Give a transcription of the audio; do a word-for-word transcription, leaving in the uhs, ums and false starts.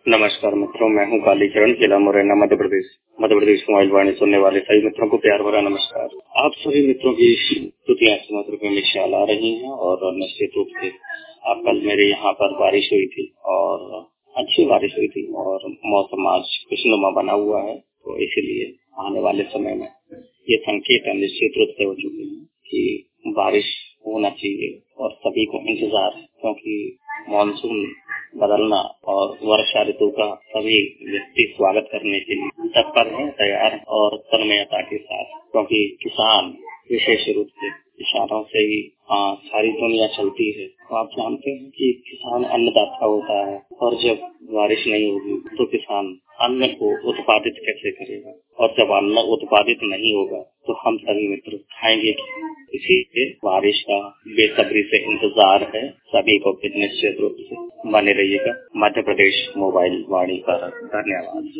नमस्कार मित्रों, मैं हूं कालीचरण, जिला मुरैना, मध्य प्रदेश। मध्य प्रदेश मोबाइल वाणी सुनने वाले सभी मित्रों को प्यार भरा नमस्कार। आप सभी मित्रों की स्तुतियां समुद्र में मिशाल आ रही हैं और निश्चित रूप से आप कल मेरे यहाँ पर बारिश हुई थी और अच्छी बारिश हुई थी और मौसम आज खुशनुमा बना हुआ है, तो इसीलिए आने वाले समय में ये संकेत निश्चित रूप से हो चुके हैं कि बारिश होना चाहिए और सभी को इंतजार है, क्योंकि मानसून बदलना और वर्षा ऋतु का सभी व्यक्ति स्वागत करने के लिए तत्पर हैं, तैयार हैं और तन्मयता के साथ, क्योंकि किसान विशेष रूप से किसानों से ही आ, सारी दुनिया चलती है। तो आप जानते हैं कि किसान अन्नदाता होता है और जब बारिश नहीं होगी तो किसान अन्न को उत्पादित कैसे करेगा, और जब अन्न उत्पादित नहीं होगा तो हम सभी मित्र खाएंगे। इसीलिए बारिश का बेसब्री से इंतजार है सभी को। निश्चित रूप से बने रहिएगा मध्य प्रदेश मोबाइल वाणी पर। धन्यवाद।